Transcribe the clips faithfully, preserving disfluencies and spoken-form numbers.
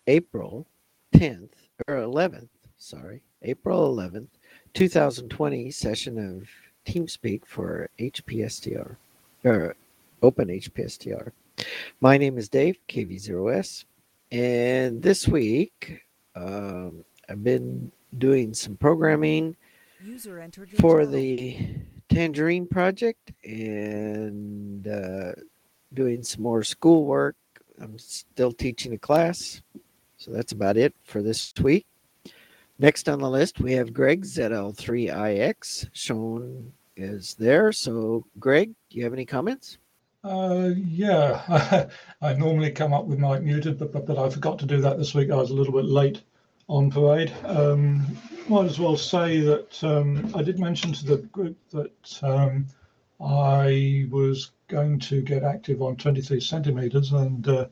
April tenth or eleventh, sorry, April eleventh, twenty twenty session of TeamSpeak for H P S T R, or Open H P S T R. My name is Dave, K V zero S, and this week um, I've been doing some programming User entered your for channel. the Tangerine project and uh, doing some more schoolwork. I'm still teaching a class, so that's about it for this week. Next on the list, we have Greg Z L three I X shown is there. So, Greg, do you have any comments? Uh, yeah, I normally come up with mic muted, but, but but I forgot to do that this week. I was a little bit late on parade. Um, might as well say that um, I did mention to the group that um, I was going to get active on twenty-three centimeters, and uh,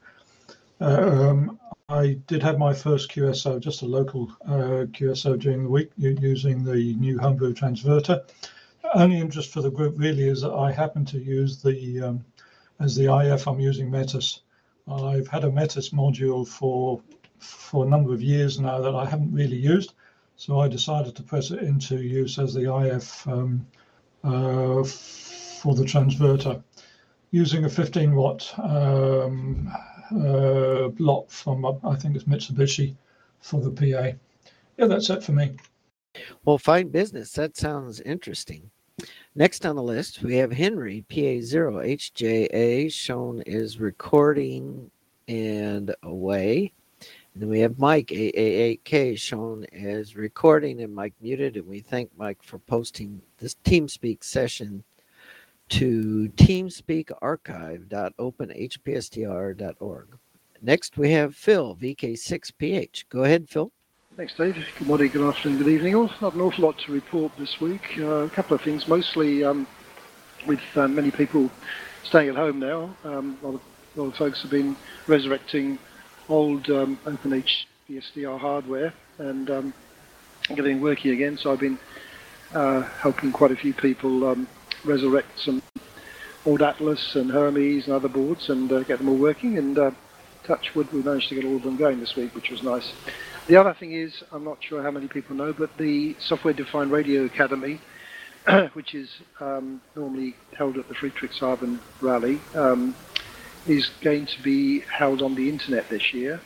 um, I did have my first Q S O, just a local uh, Q S O during the week using the new Homebrew transverter. Only interest for the group really is that I happen to use the um, as the I F, I'm using Metis. I've had a Metis module for for a number of years now that I haven't really used, so I decided to press it into use as the I F um, uh, for the transverter, using a fifteen watt um, uh, lot from, uh, I think it's Mitsubishi, for the P A. Yeah, that's it for me. Well, fine business. That sounds interesting. Next on the list, we have Henry P A zero H J A shown is recording and away. And then we have Mike A A eight K shown as recording and Mike muted. And we thank Mike for posting this TeamSpeak session to teamspeak archive dot open h p s t r dot org. Next, we have Phil V K six P H. Go ahead, Phil. Thanks, Dave. Good morning, good afternoon, good evening all. Not an awful lot to report this week. Uh, a couple of things, mostly um, with uh, many people staying at home now. Um, a, lot of, a lot of folks have been resurrecting old um, Open H P S T R hardware and um, getting working again. So I've been uh, helping quite a few people um, resurrect some old Atlas and Hermes and other boards and uh, get them all working. And uh, touch wood, we managed to get all of them going this week, which was nice. The other thing is, I'm not sure how many people know, but the Software Defined Radio Academy, which is um, normally held at the Friedrichshafen Rally, um, is going to be held on the internet this year,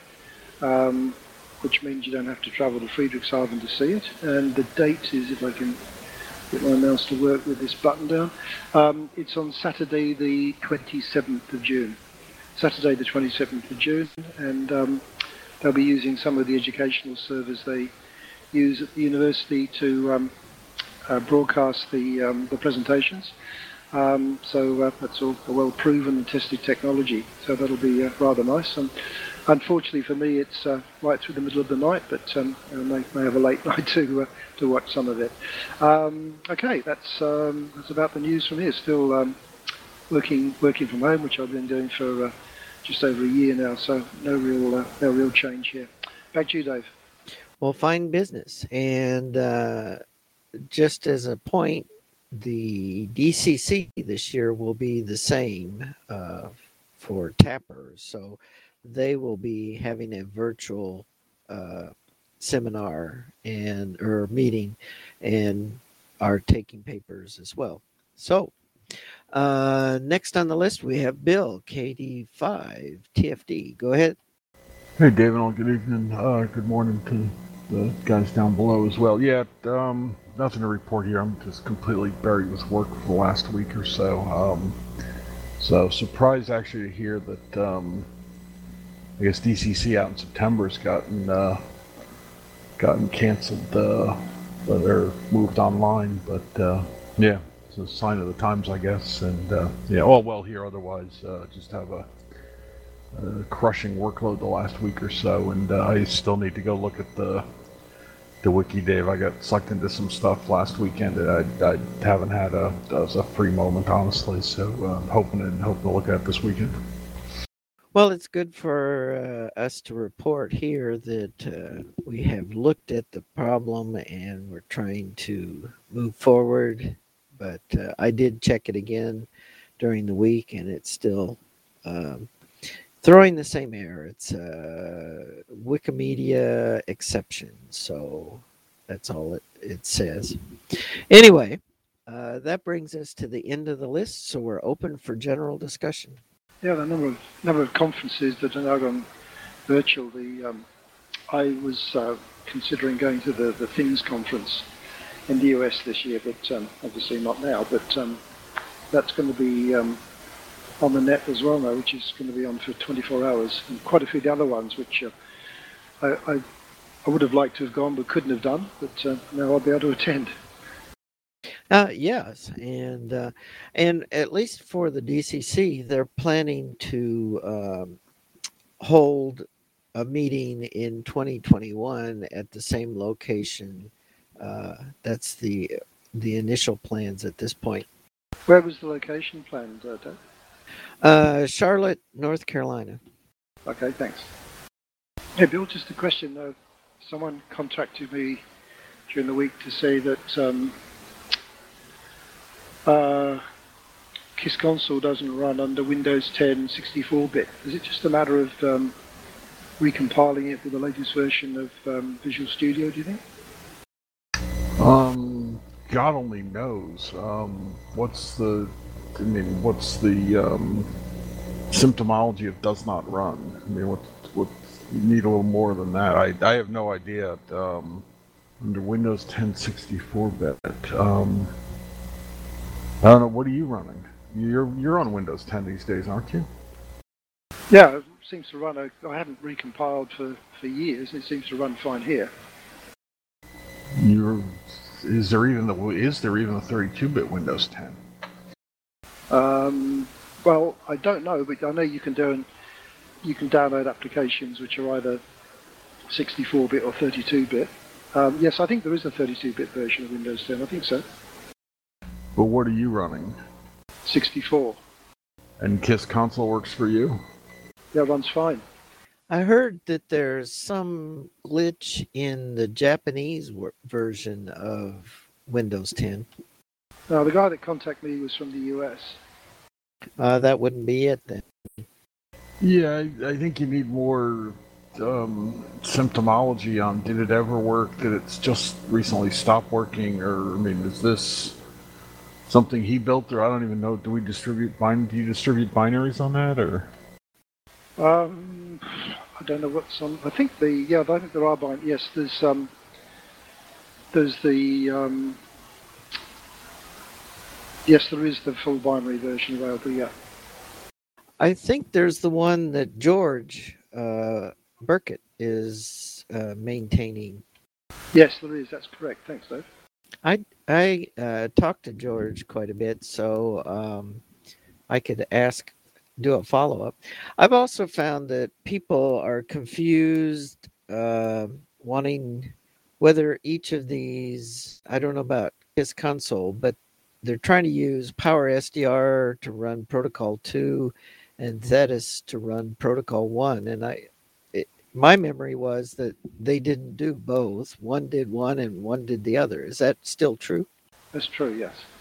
um, which means you don't have to travel to Friedrichshafen to see it. And the date is, if I can get my mouse to work with this button down, um, it's on Saturday the twenty-seventh of June. Saturday the twenty-seventh of June, and um, they'll be using some of the educational servers they use at the university to um, uh, broadcast the um, the presentations. Um, so uh, that's all a well-proven and tested technology. So that'll be uh, rather nice. And unfortunately for me, it's uh, right through the middle of the night, but um, I may, may have a late night to uh, to watch some of it. Um, okay, that's um, that's about the news from here. Still um, working working from home, which I've been doing for Uh, just over a year now, so no real uh, no real change here. Back to you, Dave. Well, fine business. And uh, just as a point, the D C C this year will be the same uh, for tappers. So they will be having a virtual uh, seminar and or meeting and are taking papers as well. So Uh, next on the list, we have Bill, K D five T F D. Go ahead. Hey, David. All good evening. Uh, good morning to the guys down below as well. Yeah, um, nothing to report here. I'm just completely buried with work for the last week or so. Um, so surprised actually to hear that um, I guess D C C out in September has gotten uh, gotten canceled uh, or moved online. But uh, yeah. It's a sign of the times, I guess, and uh, yeah, all well here. Otherwise, uh, just have a, a crushing workload the last week or so, and uh, I still need to go look at the the wiki, Dave. I got sucked into some stuff last weekend. I, I haven't had a, a free moment, honestly. So uh, I'm hoping and hoping to look at it this weekend. Well, it's good for uh, us to report here that uh, we have looked at the problem and we're trying to move forward. But uh, I did check it again during the week, and it's still um, throwing the same error. It's a Wikimedia exception, so that's all it, it says. Anyway, uh, that brings us to the end of the list, so we're open for general discussion. Yeah, the number of number of conferences that are now gone virtual. The um, I was uh, considering going to the the Things conference in the U S this year, but um, obviously not now. But um, that's going to be um, on the net as well now, which is going to be on for twenty-four hours, and quite a few of the other ones, which uh, I, I I would have liked to have gone but couldn't have done. But uh, now I'll be able to attend. Uh, yes, and uh, and at least for the D C C, they're planning to um, hold a meeting in twenty twenty-one at the same location. Uh, that's the the initial plans at this point. Where was the location planned, uh, Dave? Uh, Charlotte, North Carolina. Okay, thanks. Hey, Bill, just a question. Uh, someone contacted me during the week to say that um, uh, KISS Console doesn't run under Windows ten sixty-four bit. Is it just a matter of um, recompiling it with the latest version of um, Visual Studio, do you think? Um, God only knows. Um, what's the, I mean, what's the um, symptomology of does not run? I mean, what, what, you need a little more than that. I, I have no idea. Um, under Windows ten sixty-four bit, um, I don't know. What are you running? You're you're on Windows ten these days, aren't you? Yeah, it seems to run. I haven't recompiled for, for years, and it seems to run fine here. You're. Is there even the is there even a thirty-two bit Windows ten? Um, well, I don't know, but I know you can do you can download applications which are either sixty-four bit or thirty-two bit. Um, yes, I think there is a thirty-two bit version of Windows ten. I think so. But what are you running? sixty-four. And KISS Console works for you? Yeah, it runs fine. I heard that there's some glitch in the Japanese wor- version of Windows ten. Now, the guy that contacted me was from the U S. Uh, that wouldn't be it then. Yeah, I, I think you need more um, symptomology on did it ever work, did it just recently stop working, or, I mean, is this something he built, or I don't even know, do we distribute, bin- do you distribute binaries on that, or? Um, I don't know what's on. I think the yeah, I think there are bind. Yes, there's um, there's the um, yes, there is the full binary version available. Yeah. I think there's the one that George uh, Burkett is uh, maintaining. Yes, there is. That's correct. Thanks, Dave. I I uh, talked to George quite a bit, so um, I could ask, do a follow up. I've also found that people are confused, uh, wanting whether each of these. I don't know about KISS Console, but they're trying to use Power S D R to run Protocol two, and Thetis to run Protocol one, and I. My memory was that they didn't do both. One did one and one did the other. Is that still true? That's true. Yes.